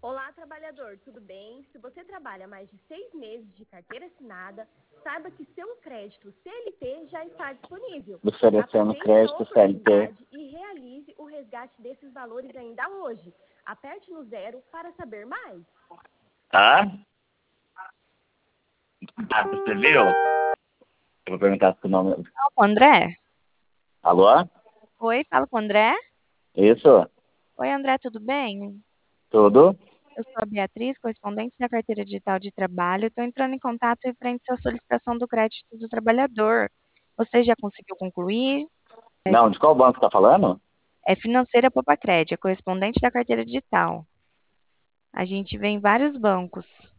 Olá, trabalhador, tudo bem? Se você trabalha mais de 6 meses de carteira assinada, saiba que seu crédito CLT já está disponível. Oferecendo Aproveite a crédito CLT. oportunidade e realize o resgate desses valores ainda hoje. Aperte no 0 para saber mais. Ah? Ah, você viu? Eu vou perguntar se o nome... Fala com o André? Alô? Oi, fala com o André? Isso? Oi, André, tudo bem? Tudo? Eu sou a Beatriz, correspondente da Carteira Digital de Trabalho. Estou entrando em contato referente à solicitação do crédito do trabalhador. Você já conseguiu concluir? Não, de qual banco tá falando? É Financeira Popacred, é correspondente da Carteira Digital. A gente vê em vários bancos.